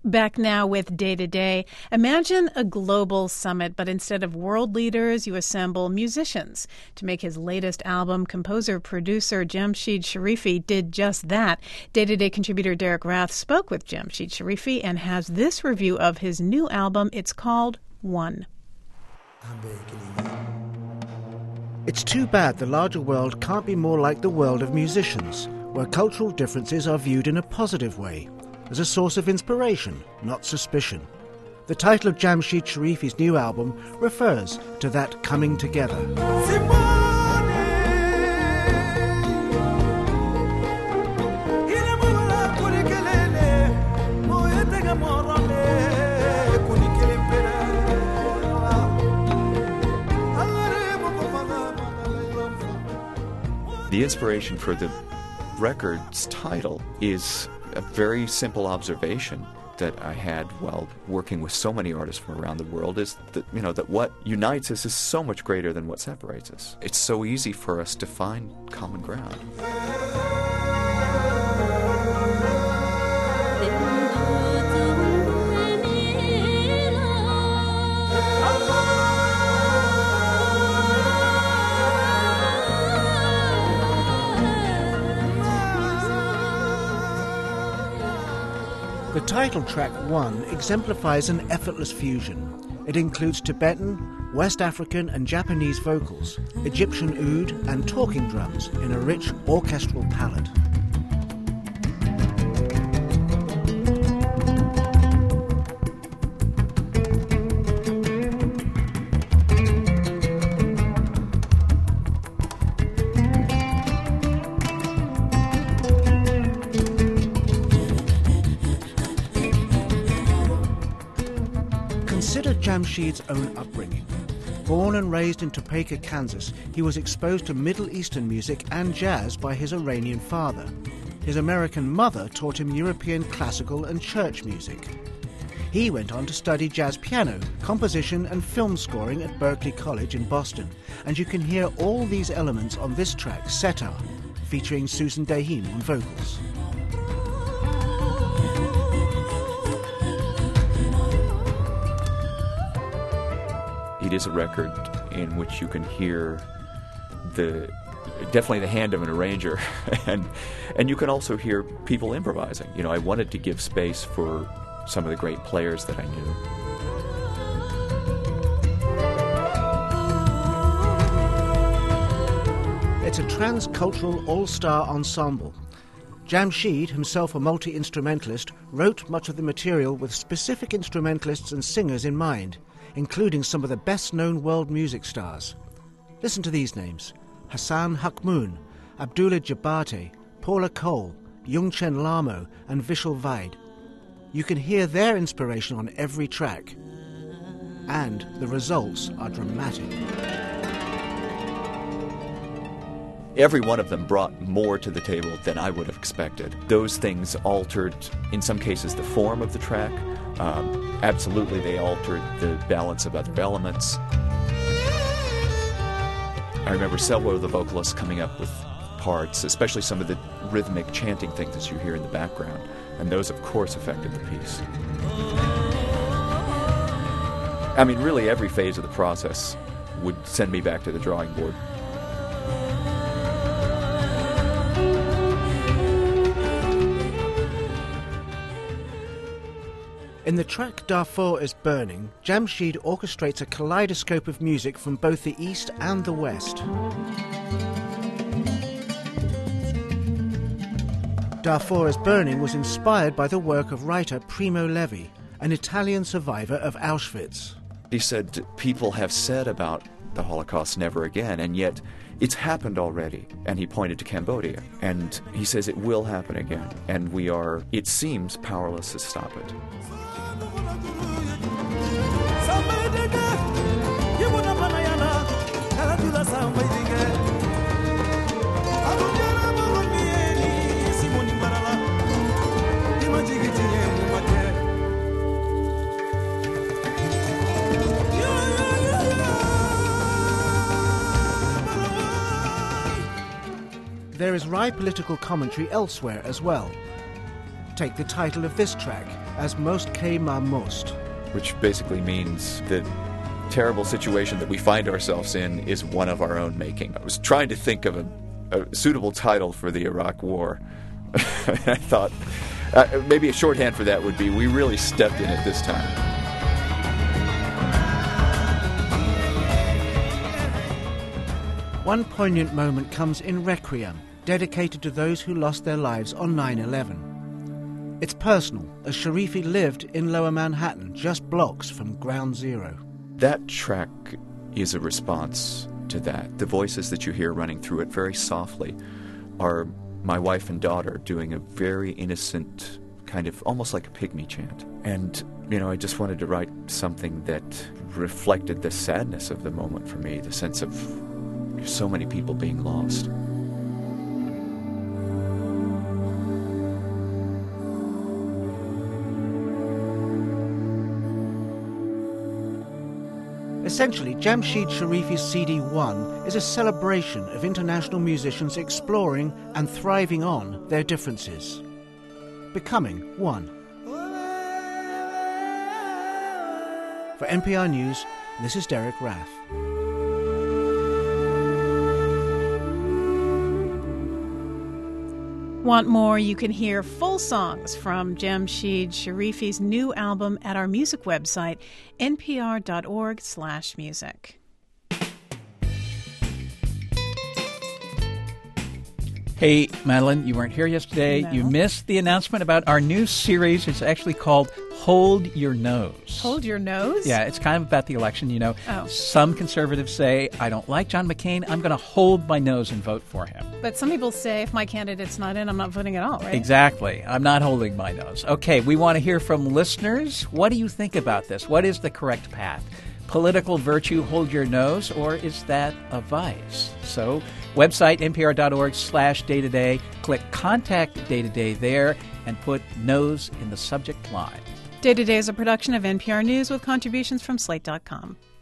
Back now with Day to Day. Imagine a global summit, but instead of world leaders, you assemble musicians. To make his latest album, composer-producer Jamshid Sharifi did just that. Day to Day contributor Derek Rath spoke with Jamshid Sharifi and has this review of his new album. It's called One. It's too bad the larger world can't be more like the world of musicians, where cultural differences are viewed in a positive way, as a source of inspiration, not suspicion. The title of Jamshid Sharifi's new album refers to that coming together. The inspiration for the record's title is a very simple observation that I had while working with so many artists from around the world, is that, that what unites us is so much greater than what separates us. It's so easy for us to find common ground. The title track One exemplifies an effortless fusion. It includes Tibetan, West African and Japanese vocals, Egyptian oud and talking drums in a rich orchestral palette. Consider Jamshid's own upbringing. Born and raised in Topeka, Kansas, he was exposed to Middle Eastern music and jazz by his Iranian father. His American mother taught him European classical and church music. He went on to study jazz piano, composition and film scoring at Berklee College in Boston, and you can hear all these elements on this track, Setar, featuring Susan Dahim on vocals. It is a record in which you can hear definitely the hand of an arranger, and you can also hear people improvising. I wanted to give space for some of the great players that I knew. It's a transcultural all-star ensemble. Jamshid, himself a multi-instrumentalist, wrote much of the material with specific instrumentalists and singers in mind, including some of the best-known world music stars. Listen to these names: Hassan Hakmoon, Abdullah Jabate, Paula Cole, Jungchen Lamo and Vishal Vaid. You can hear their inspiration on every track, and the results are dramatic. Every one of them brought more to the table than I would have expected. Those things altered, in some cases, the form of the track. Absolutely, they altered the balance of other elements. I remember several of the vocalists coming up with parts, especially some of the rhythmic chanting things that you hear in the background, and those, of course, affected the piece. Really, every phase of the process would send me back to the drawing board. In the track Darfur is Burning, Jamshid orchestrates a kaleidoscope of music from both the East and the West. Darfur is Burning was inspired by the work of writer Primo Levi, an Italian survivor of Auschwitz. He said, people have said about the Holocaust never again, and yet it's happened already. And he pointed to Cambodia, and he says it will happen again, and we are, it seems, powerless to stop it. There is wry political commentary elsewhere as well. Take the title of this track, as most kema most. Which basically means the terrible situation that we find ourselves in is one of our own making. I was trying to think of a suitable title for the Iraq War. I thought maybe a shorthand for that would be, we really stepped in it this time. One poignant moment comes in Requiem, dedicated to those who lost their lives on 9/11. It's personal, as Sharifi lived in Lower Manhattan, just blocks from Ground Zero. That track is a response to that. The voices that you hear running through it very softly are my wife and daughter doing a very innocent, kind of almost like a pygmy chant. And, I just wanted to write something that reflected the sadness of the moment for me, the sense of so many people being lost. Essentially, Jamshid Sharifi's CD1 is a celebration of international musicians exploring and thriving on their differences. Becoming one. For NPR News, this is Derek Raff. Want more? You can hear full songs from Jamshid Sharifi's new album at our music website, npr.org/music. Hey, Madeline, you weren't here yesterday. No. You missed the announcement about our new series. It's actually called Hold Your Nose. Hold Your Nose? Yeah, it's kind of about the election, Oh. Some conservatives say, I don't like John McCain. I'm going to hold my nose and vote for him. But some people say if my candidate's not in, I'm not voting at all, right? Exactly. I'm not holding my nose. Okay, we want to hear from listeners. What do you think about this? What is the correct path? Political virtue, hold your nose, or is that a vice? So, website npr.org/day-to-day. Click Contact Day-to-Day there and put nose in the subject line. Day to Day is a production of NPR News with contributions from Slate.com.